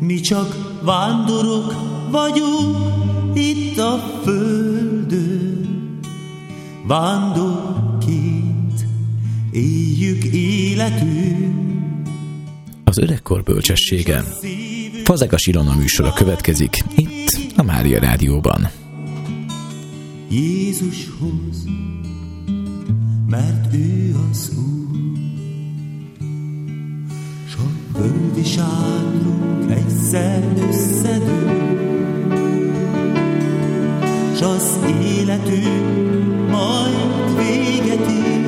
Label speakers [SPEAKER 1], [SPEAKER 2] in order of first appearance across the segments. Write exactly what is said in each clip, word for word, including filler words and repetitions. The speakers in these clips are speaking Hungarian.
[SPEAKER 1] Mi csak vándorok vagyunk itt a földön, vándorként éljük életünk.
[SPEAKER 2] Az öregkor bölcsessége. Fazekas Ilona műsora következik itt a Mária Rádióban.
[SPEAKER 1] Jézushoz, mert ő az Úr, s a földi sátrunk egyszer összedől, s az életünk majd véget ér.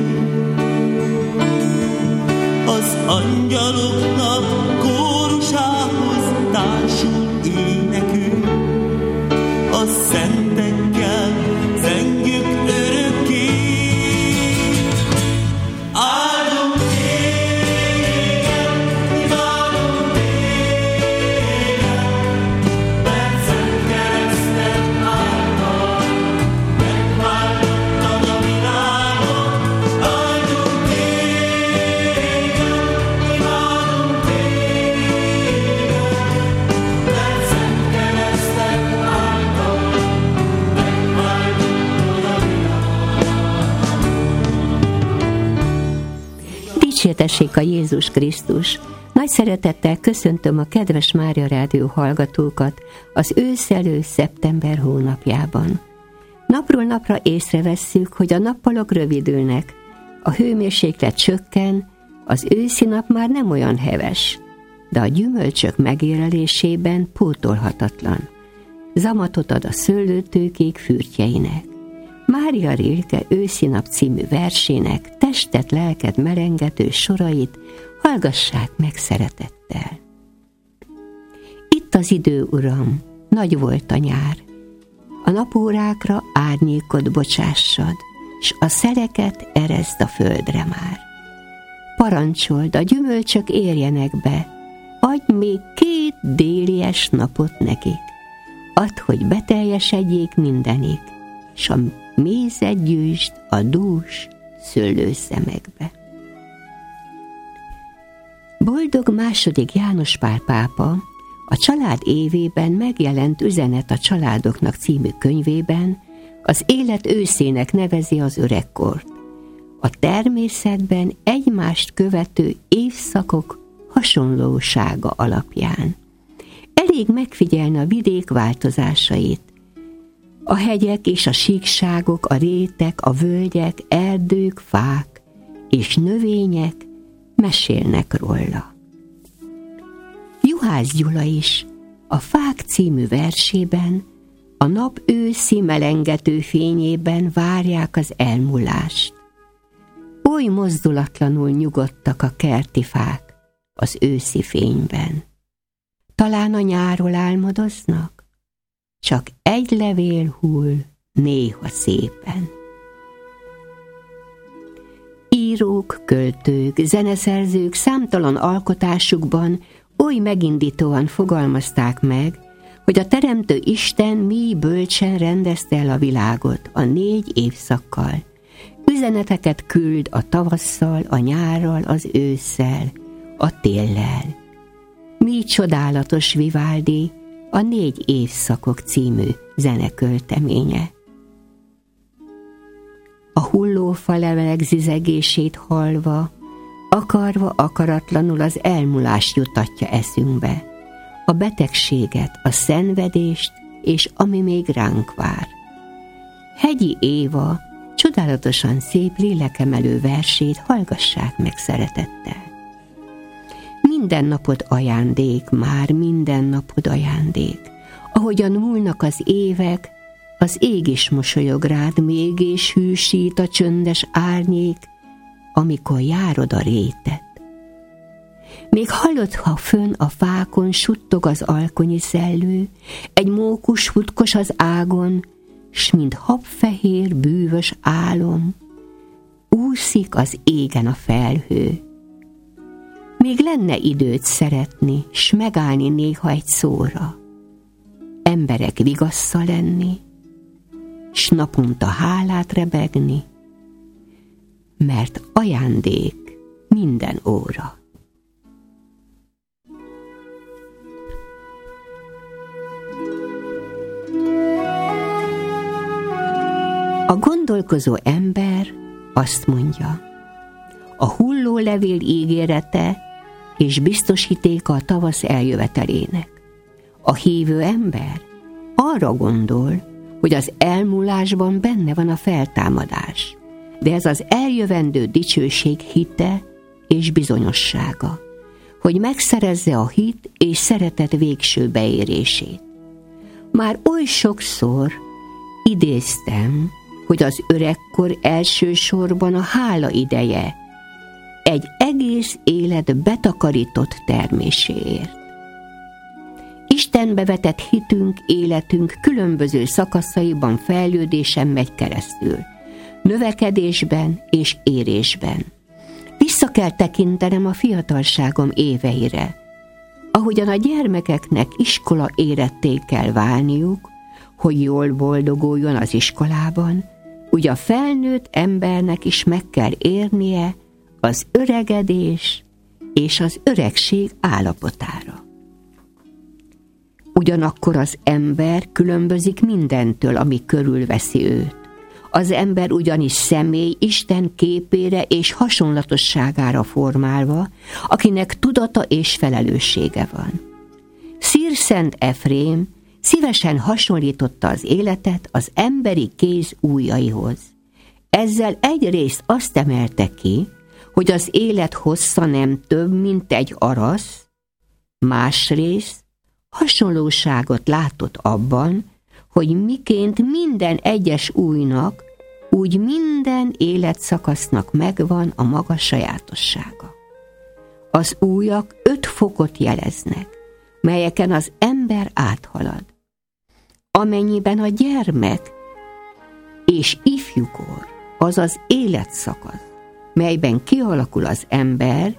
[SPEAKER 1] Az angyaloknak kórusához társul énekünk, a szentekkel zengjük örökké. Áldunk téged, imádunk téged, mert szent kereszted által megváltottad a világot. Áldunk téged, imádunk téged, mert szent kereszted által megváltottad a világot.
[SPEAKER 3] Dicsértessék a Jézus Krisztus! Nagy szeretettel köszöntöm a kedves Mária Rádió hallgatókat az őszelő szeptember hónapjában. Napról napra észrevesszük, hogy a nappalok rövidülnek, a hőmérséklet csökken, az őszi nap már nem olyan heves, de a gyümölcsök megérelésében pótolhatatlan. Zamatot ad a szőlőtőkék fürtjeinek. Mária Rilke őszi nap című versének testet, lelket merengető sorait hallgassák meg szeretettel. Itt az idő, Uram, nagy volt a nyár. A napórákra árnyékot bocsássad, s a szeleket ereszd a földre már. Parancsold, a gyümölcsök érjenek be, adj még két délies napot nekik. Add, hogy beteljesedjék mindenik, s a mézet gyűjtsd a dús szőlőszemekbe. Boldog második János Pál pápa a Család évében megjelent Üzenet a családoknak című könyvében az élet őszének nevezi az öregkort. A természetben egymást követő évszakok hasonlósága alapján. Elég megfigyelni a vidék változásait. A hegyek és a síkságok, a rétek, a völgyek, erdők, fák és növények mesélnek róla. Juhász Gyula is a Fák című versében a nap őszi melengető fényében várják az elmúlást. Oly mozdulatlanul nyugodtak a kerti fák az őszi fényben. Talán a nyárról álmodoznak? Csak egy levél hull néha szépen. Írók, költők, zeneszerzők számtalan alkotásukban oly megindítóan fogalmazták meg, hogy a Teremtő Isten mi bölcsen rendezte el a világot a négy évszakkal. Üzeneteket küld a tavasszal, a nyárral, az ősszel, a téllel. Mi csodálatos Vivaldi a Négy évszakok című zenekölteménye. A hullófa levelek zizegését hallva, akarva akaratlanul az elmúlást jutatja eszünkbe, a betegséget, a szenvedést és ami még ránk vár. Hegyi Éva csodálatosan szép lélekemelő versét hallgassák meg szeretettel. Minden napod ajándék, már minden napod ajándék. Ahogyan múlnak az évek, az ég is mosolyog rád még, és hűsít a csöndes árnyék, amikor járod a rétet. Még hallod, ha fönn a fákon suttog az alkonyi szellő, egy mókus futkos az ágon, s mint habfehér bűvös álom, úszik az égen a felhő. Még lenne időt szeretni, s megállni néha egy szóra, emberek vigassza lenni, s naponta hálát rebegni, mert ajándék minden óra. A gondolkozó ember azt mondja, a hulló levél ígérete és biztosítéka a tavasz eljövetelének. A hívő ember arra gondol, hogy az elmúlásban benne van a feltámadás, de ez az eljövendő dicsőség hite és bizonyossága, hogy megszerezze a hit és szeretet végső beérését. Már oly sokszor idéztem, hogy az öregkor elsősorban a hála ideje, egy egész élet betakarított terméséért. Istenbe vetett hitünk, életünk különböző szakaszaiban fejlődésen megy keresztül, növekedésben és érésben. Vissza kell tekintenem a fiatalságom éveire, ahogyan a gyermekeknek iskola éretté kell válniuk, hogy jól boldoguljon az iskolában, úgy a felnőtt embernek is meg kell érnie az öregedés és az öregség állapotára. Ugyanakkor az ember különbözik mindentől, ami körülveszi őt. Az ember ugyanis személy Isten képére és hasonlatosságára formálva, akinek tudata és felelőssége van. Szír Szent Efrém szívesen hasonlította az életet az emberi kéz ujjaihoz. Ezzel egyrészt azt emelte ki, hogy az élet hossza nem több, mint egy arasz, másrészt hasonlóságot látott abban, hogy miként minden egyes ujjnak, úgy minden életszakasznak megvan a maga sajátossága. Az ujjak öt fokot jeleznek, melyeken az ember áthalad. Amennyiben a gyermek és ifjúkor, azaz életszakasz, melyben kialakul az ember,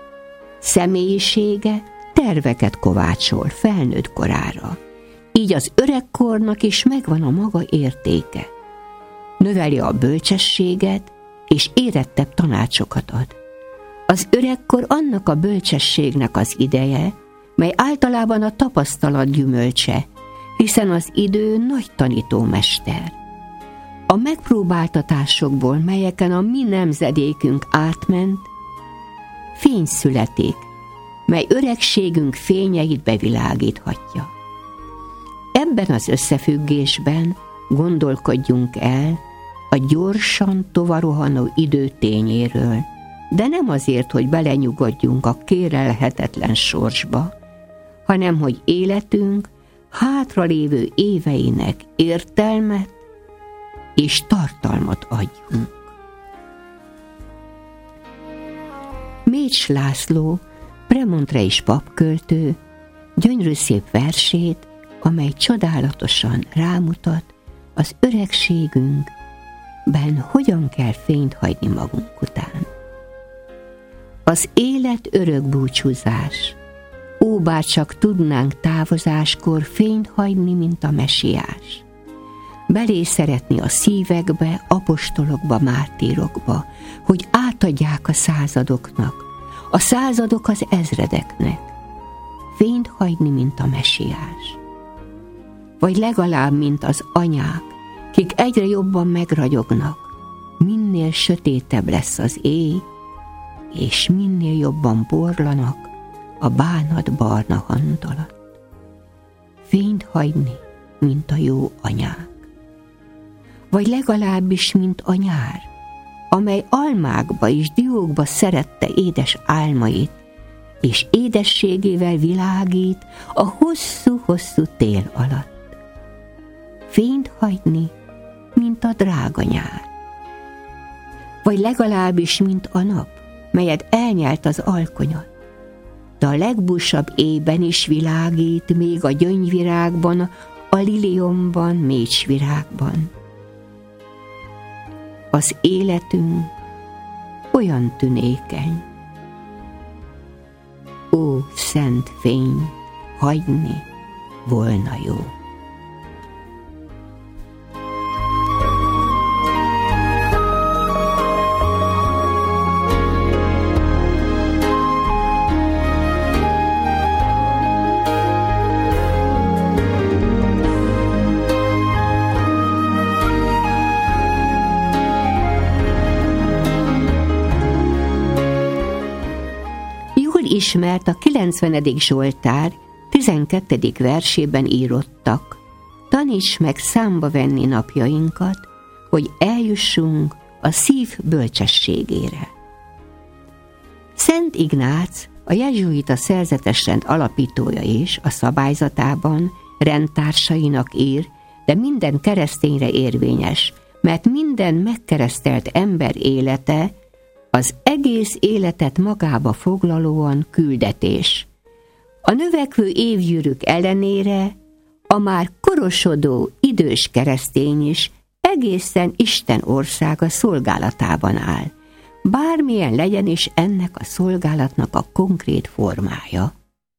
[SPEAKER 3] személyisége terveket kovácsol felnőtt korára. Így az öregkornak is megvan a maga értéke. Növeli a bölcsességet, és érettebb tanácsokat ad. Az öregkor annak a bölcsességnek az ideje, mely általában a tapasztalat gyümölcse, hiszen az idő nagy tanítómester. A megpróbáltatásokból, melyeken a mi nemzedékünk átment, fény születik, mely öregségünk fényeit bevilágíthatja. Ebben az összefüggésben gondolkodjunk el a gyorsan tovarohanó idő tényéről, de nem azért, hogy belenyugodjunk a kérelhetetlen sorsba, hanem hogy életünk hátralévő éveinek értelmet és tartalmat adjunk. Mécs László, premontrei papköltő, gyönyörű szép versét, amely csodálatosan rámutat az öregségünkben, hogyan kell fényt hagyni magunk után. Az élet örök búcsúzás. Ó, bárcsak tudnánk távozáskor fényt hagyni, mint a mesiás. Belé szeretni a szívekbe, apostolokba, mártírokba, hogy átadják a századoknak, a századok az ezredeknek. Fényt hagyni, mint a mesiás. Vagy legalább, mint az anyák, kik egyre jobban megragyognak, minél sötétebb lesz az éj, és minél jobban borlanak a bánat barna handalat. Fényt hagyni, mint a jó anyák. Vagy legalábbis, mint a nyár, amely almákba és diókba szerette édes álmait, és édességével világít a hosszú-hosszú tél alatt. Fényt hagyni, mint a drága nyár. Vagy legalábbis, mint a nap, melyet elnyelt az alkonyat, de a legbúsabb éjben is világít, még a gyöngyvirágban, a liliomban, mécsvirágban. Az életünk olyan tünékeny. Ó, szent fény, hagyni volna jó. ismert a kilencvenedik Zsoltár tizenkettedik versében írottak: taníts meg számba venni napjainkat, hogy eljussunk a szív bölcsességére. Szent Ignác, a jezsuita szerzetesrend alapítója is a szabályzatában rendtársainak ír, de minden keresztényre érvényes, mert minden megkeresztelt ember élete az egész életet magába foglalóan küldetés. A növekvő évgyűrűk ellenére a már korosodó idős keresztény is egészen Isten országa szolgálatában áll, bármilyen legyen is ennek a szolgálatnak a konkrét formája.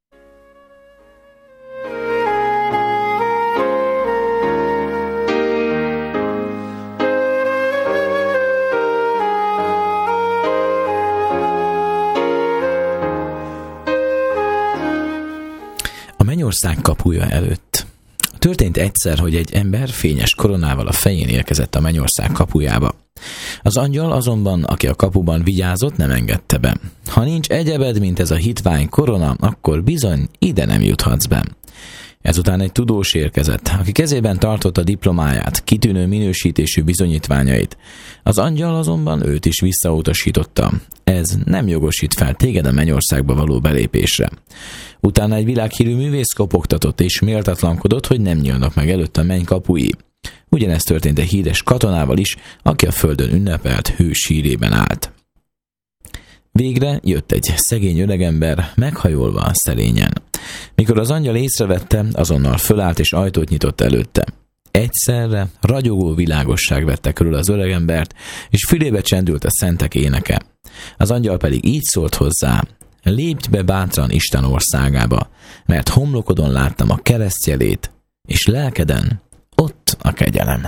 [SPEAKER 2] A mennyország kapuja előtt. Történt egyszer, hogy egy ember fényes koronával a fején érkezett a mennyország kapujába. Az angyal azonban, aki a kapuban vigyázott, nem engedte be. Ha nincs egyebed, mint ez a hitvány korona, akkor bizony ide nem juthatsz be. Ezután egy tudós érkezett, aki kezében tartotta diplomáját, kitűnő minősítésű bizonyítványait. Az angyal azonban őt is visszautasította. Ez nem jogosít fel téged a mennyországba való belépésre. Utána egy világhírű művész kopogtatott és méltatlankodott, hogy nem nyílnak meg előtt a menny kapui. Ugyanezt történt egy híres katonával is, aki a földön ünnepelt hős hírében állt. Végre jött egy szegény öregember, meghajolva szerényen. Mikor az angyal észrevette, azonnal fölállt és ajtót nyitott előtte. Egyszerre ragyogó világosság vette körül az öregembert, és fülébe csendült a szentek éneke. Az angyal pedig így szólt hozzá: lépj be bátran Isten országába, mert homlokodon láttam a keresztjelét, és lelkeden ott a kegyelem.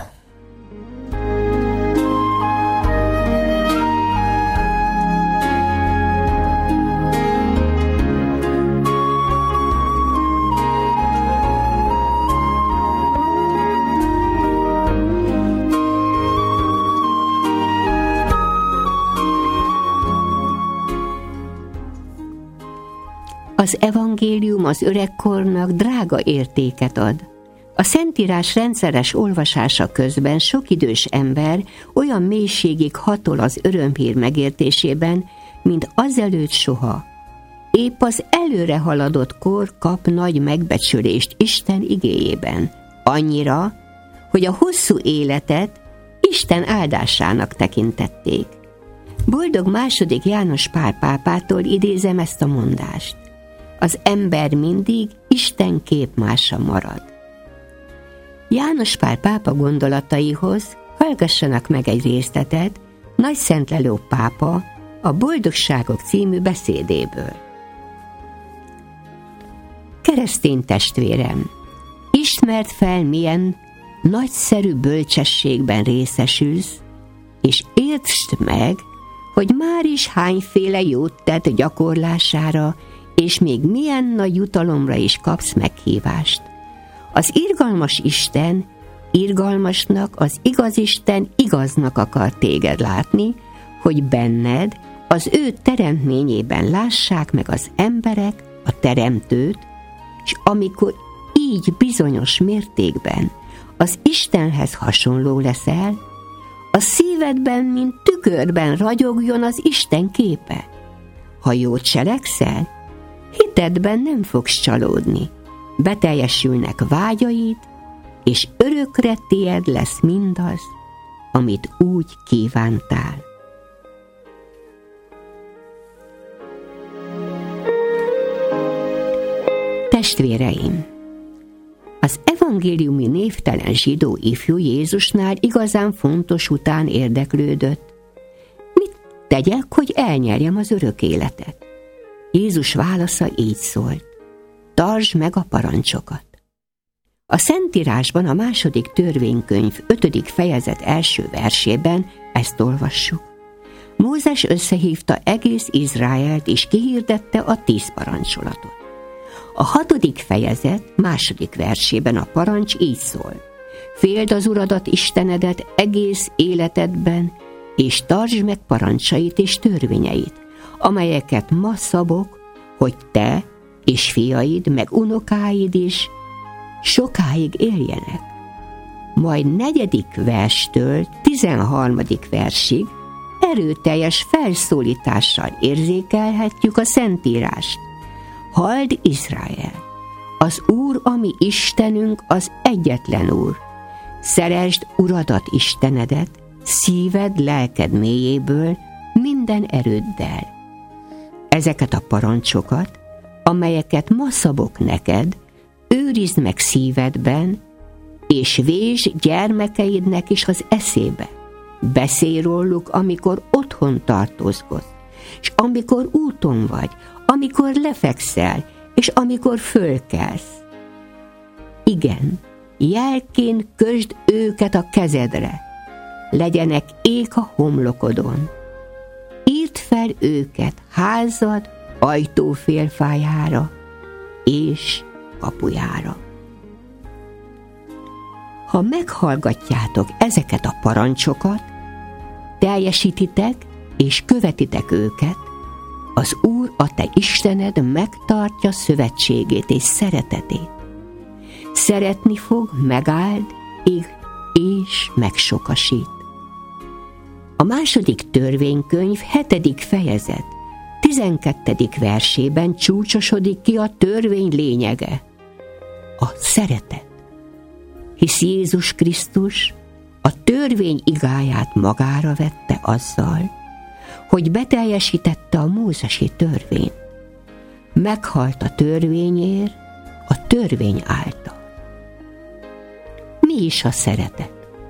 [SPEAKER 3] Az evangélium az öregkornak drága értéket ad. A Szentírás rendszeres olvasása közben sok idős ember olyan mélységig hatol az örömhír megértésében, mint azelőtt soha. Épp az előre haladott kor kap nagy megbecsülést Isten igéjében. Annyira, hogy a hosszú életet Isten áldásának tekintették. Boldog második János Pál pápától idézem ezt a mondást: az ember mindig Isten képmása marad. János Pál pápa gondolataihoz hallgassanak meg egy részletet Nagy Szent Leó pápa a Boldogságok című beszédéből. Keresztény testvérem, ismerd fel, milyen nagyszerű bölcsességben részesülsz, és értsd meg, hogy már is hányféle jót tett gyakorlására, és még milyen nagy jutalomra is kapsz meghívást. Az irgalmas Isten irgalmasnak, az igaz Isten igaznak akar téged látni, hogy benned, az ő teremtményében lássák meg az emberek a teremtőt, és amikor így bizonyos mértékben az Istenhez hasonló leszel, a szívedben, mint tükörben ragyogjon az Isten képe. Ha jót cselekszel, hitedben nem fogsz csalódni, beteljesülnek vágyaid, és örökre tied lesz mindaz, amit úgy kívántál. Testvéreim, az evangéliumi névtelen zsidó ifjú Jézusnál igazán fontos után érdeklődött. Mit tegyek, hogy elnyerjem az örök életet? Jézus válasza így szólt: tartsd meg a parancsokat. A Szentírásban a második törvénykönyv ötödik fejezet első versében ezt olvassuk. Mózes összehívta egész Izraelt, és kihirdette a tíz parancsolatot. A hatodik fejezet második versében a parancs így szól: féld az Uradat Istenedet egész életedben, és tartsd meg parancsait és törvényeit, amelyeket ma szabok, hogy te és fiaid, meg unokáid is sokáig éljenek. Majd negyedik verstől tizenharmadik versig erőteljes felszólítással érzékelhetjük a Szentírást. Halld Izrael! Az Úr, a mi Istenünk, az egyetlen Úr. Szeresd Uradat, Istenedet, szíved, lelked mélyéből, minden erőddel. Ezeket a parancsokat, amelyeket ma szabok neked, őrizd meg szívedben, és vésd gyermekeidnek is az eszébe. Beszélj róluk, amikor otthon tartózkodsz, és amikor úton vagy, amikor lefekszel, és amikor fölkelsz. Igen, jelként kösd őket a kezedre, legyenek ék a homlokodon. Írd fel őket házad ajtófélfájára és kapujára. Ha meghallgatjátok ezeket a parancsokat, teljesítitek és követitek őket, az Úr, a te Istened megtartja szövetségét és szeretetét. Szeretni fog, megáld, ég és megsokasít. A második törvénykönyv hetedik fejezet tizenkettedik versében csúcsosodik ki a törvény lényege, a szeretet. Hisz Jézus Krisztus a törvény igáját magára vette azzal, hogy beteljesítette a mózesi törvényt. Meghalt a törvényért a törvény által. Mi is a szeretet?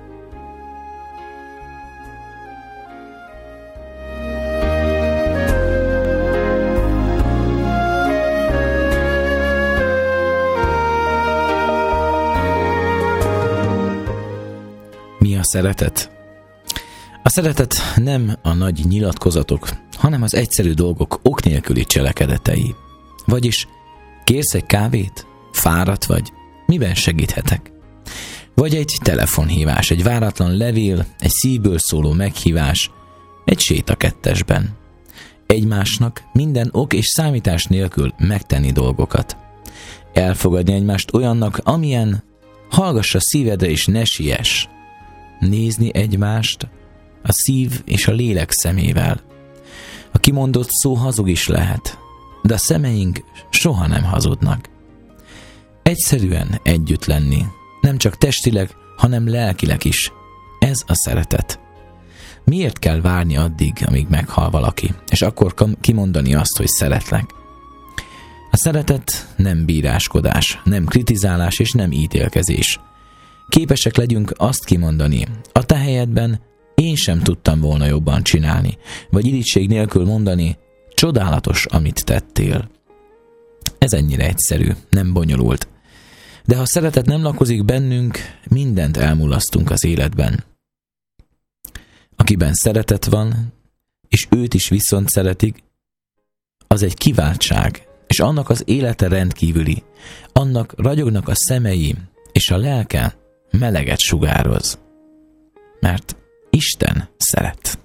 [SPEAKER 2] Mi a szeretet? A szeretet nem a nagy nyilatkozatok, hanem az egyszerű dolgok ok nélküli cselekedetei. Vagyis kérsz egy kávét? Fáradt vagy? Miben segíthetek? Vagy egy telefonhívás, egy váratlan levél, egy szívből szóló meghívás, egy séta kettesben. Egymásnak minden ok és számítás nélkül megtenni dolgokat. Elfogadni egymást olyannak, amilyen, hallgass a szívedre és ne siess. Nézni egymást a szív és a lélek szemével. A kimondott szó hazug is lehet, de a szemeink soha nem hazudnak. Egyszerűen együtt lenni, nem csak testileg, hanem lelkileg is. Ez a szeretet. Miért kell várni addig, amíg meghal valaki, és akkor kimondani azt, hogy szeretlek? A szeretet nem bíráskodás, nem kritizálás és nem ítélkezés. Képesek legyünk azt kimondani, a te helyedben én sem tudtam volna jobban csinálni, vagy irigység nélkül mondani, csodálatos, amit tettél. Ez ennyire egyszerű, nem bonyolult. De ha a szeretet nem lakozik bennünk, mindent elmulasztunk az életben. Akiben szeretet van, és őt is viszont szeretik, az egy kiváltság, és annak az élete rendkívüli, annak ragyognak a szemei, és a lelke meleget sugároz. Mert Isten szeret.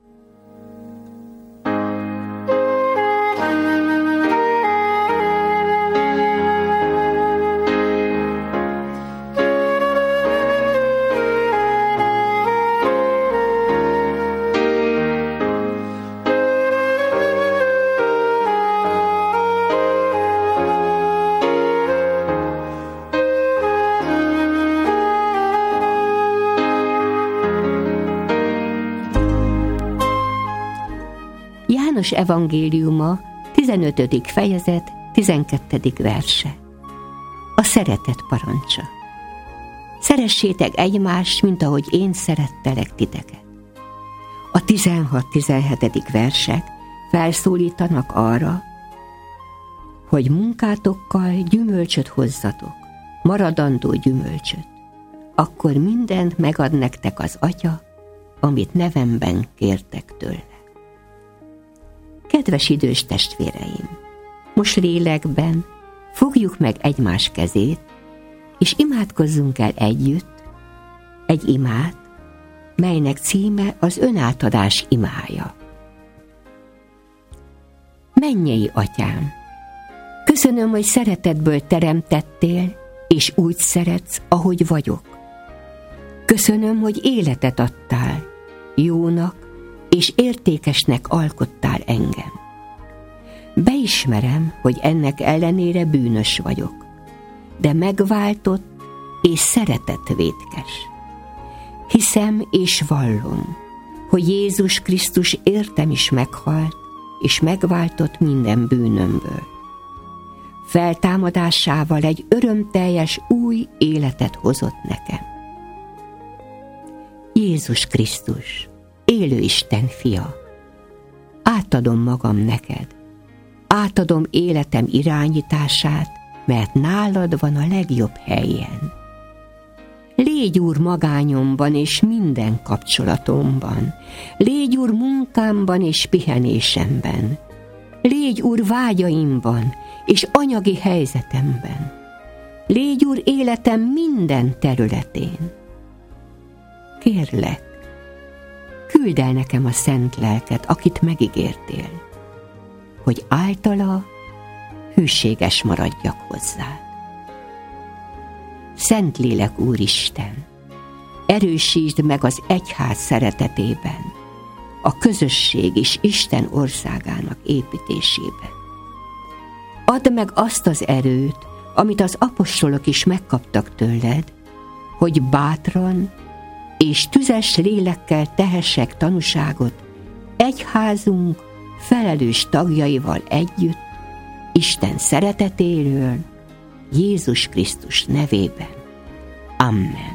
[SPEAKER 3] János evangéliuma, tizenötödik fejezet, tizenkettedik verse. A szeretet parancsa. Szeressétek egymást, mint ahogy én szerettelek titeket. A tizenhat-tizenhetedik versek felszólítanak arra, hogy munkátokkal gyümölcsöt hozzatok, maradandó gyümölcsöt. Akkor mindent megad nektek az Atya, amit nevemben kértek tőle. Kedves idős testvéreim, most lélekben fogjuk meg egymás kezét, és imádkozzunk el együtt egy imát, melynek címe az önátadás imája. Mennyei Atyám, Köszönöm, hogy szeretetből teremtettél, és úgy szeretsz, ahogy vagyok. Köszönöm, hogy életet adtál, jónak és értékesnek alkottál engem. Beismerem, hogy ennek ellenére bűnös vagyok, de megváltott és szeretetvétkes. Hiszem és vallom, hogy Jézus Krisztus értem is meghalt, és megváltott minden bűnömből. Feltámadásával egy örömteljes új életet hozott nekem. Jézus Krisztus, élő Isten fia, átadom magam neked, átadom életem irányítását, mert nálad van a legjobb helyen. Légy Úr magányomban és minden kapcsolatomban, légy Úr munkámban és pihenésemben, légy Úr vágyaimban és anyagi helyzetemben, légy Úr életem minden területén. Kérlek, küldd el nekem a szent lelket, akit megígértél, hogy általa hűséges maradjak hozzád. Szentlélek Úristen, erősítsd meg az egyház szeretetében, a közösség és Isten országának építésében. Add meg azt az erőt, amit az apostolok is megkaptak tőled, hogy bátran és tüzes lélekkel tehessek tanúságot egyházunk felelős tagjaival együtt Isten szeretetéről, Jézus Krisztus nevében. Amen.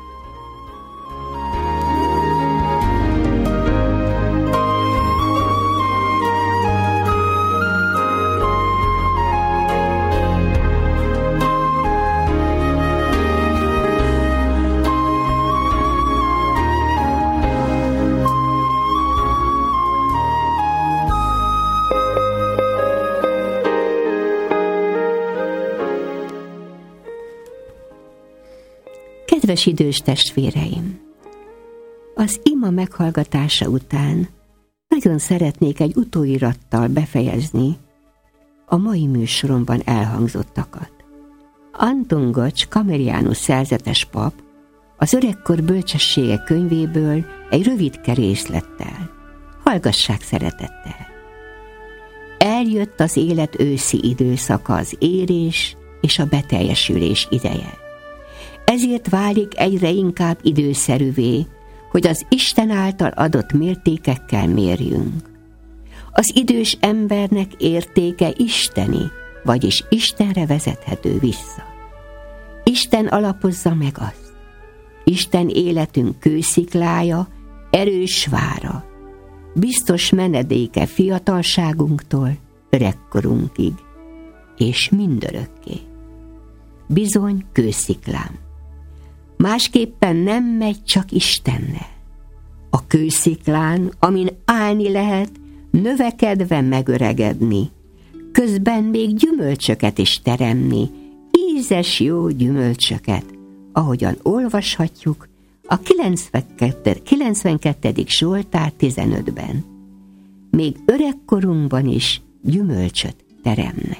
[SPEAKER 3] Kedves idős testvéreim! Az ima meghallgatása után nagyon szeretnék egy utóirattal befejezni a mai műsoromban elhangzottakat. Anton Gocs kameriánus szerzetes pap az Öregkor bölcsessége könyvéből egy rövidke részlettel. Hallgassák szeretettel! Eljött az élet őszi időszaka, az érés és a beteljesülés ideje. Ezért válik egyre inkább időszerűvé, hogy az Isten által adott mértékekkel mérjünk. Az idős embernek értéke isteni, vagyis Istenre vezethető vissza. Isten alapozza meg azt. Isten életünk kősziklája, erős vára, biztos menedéke fiatalságunktól öregkorunkig, és mindörökké. Bizony kősziklám. Másképpen nem megy csak Istennel. A kősziklán, amin állni lehet, növekedve megöregedni, közben még gyümölcsöket is teremni, ízes jó gyümölcsöket, ahogyan olvashatjuk a kilencvenkettedik Zsoltár tizenötben. Még öregkorunkban is gyümölcsöt teremnek.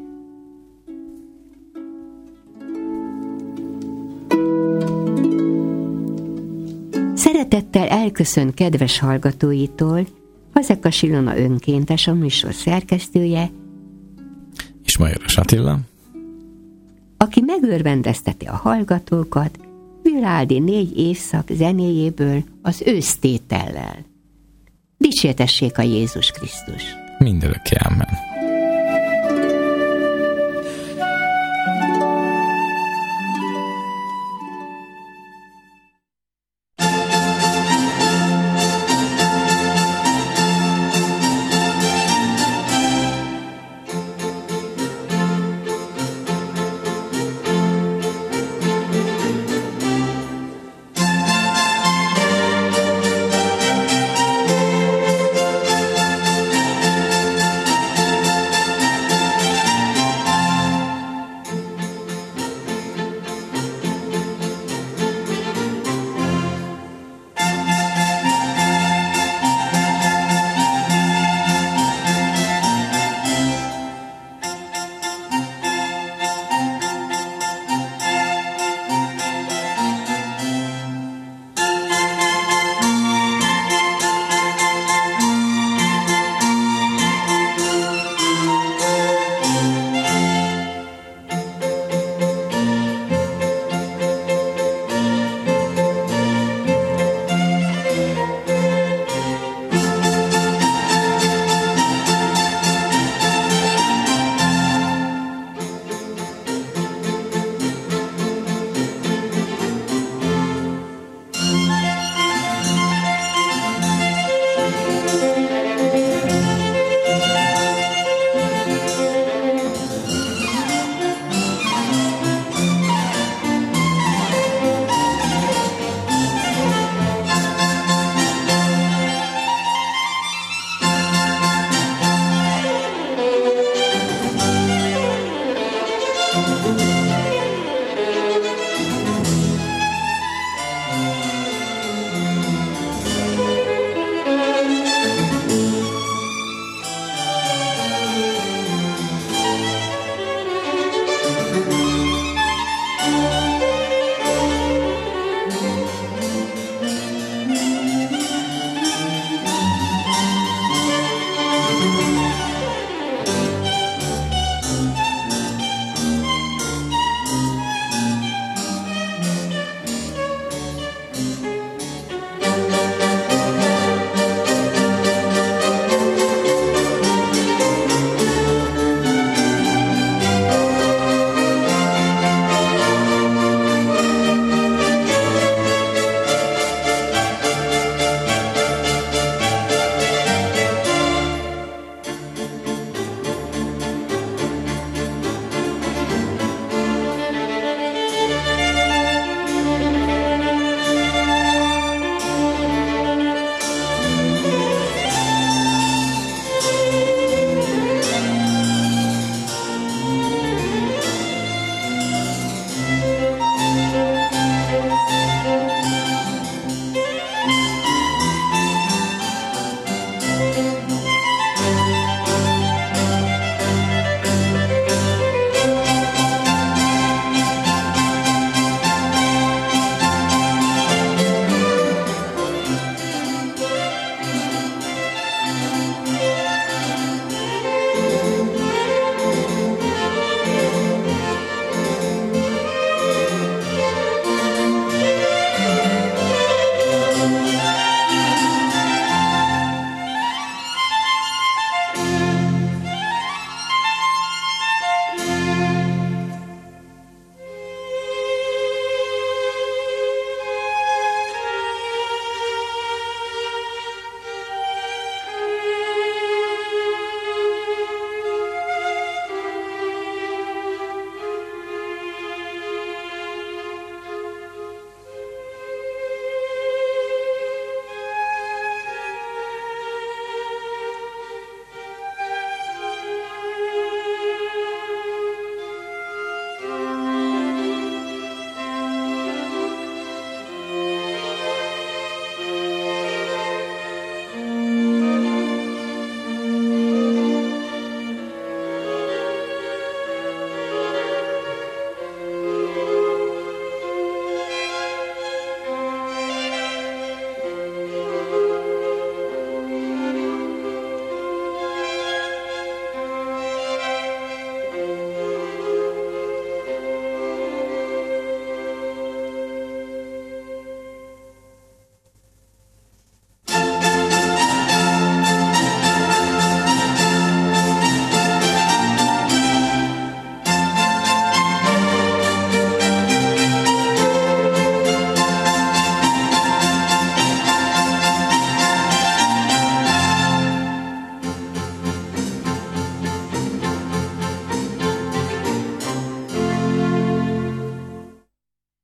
[SPEAKER 3] Szeretettel elköszön kedves hallgatóitól Fazekas Ilona önkéntes, a műsor szerkesztője,
[SPEAKER 2] és Majoros Attila,
[SPEAKER 3] aki megörvendezteti a hallgatókat Vivaldi négy évszak zenéjéből az ősztétellel. Dicsértessék a Jézus Krisztus!
[SPEAKER 2] Mindörökké, amen.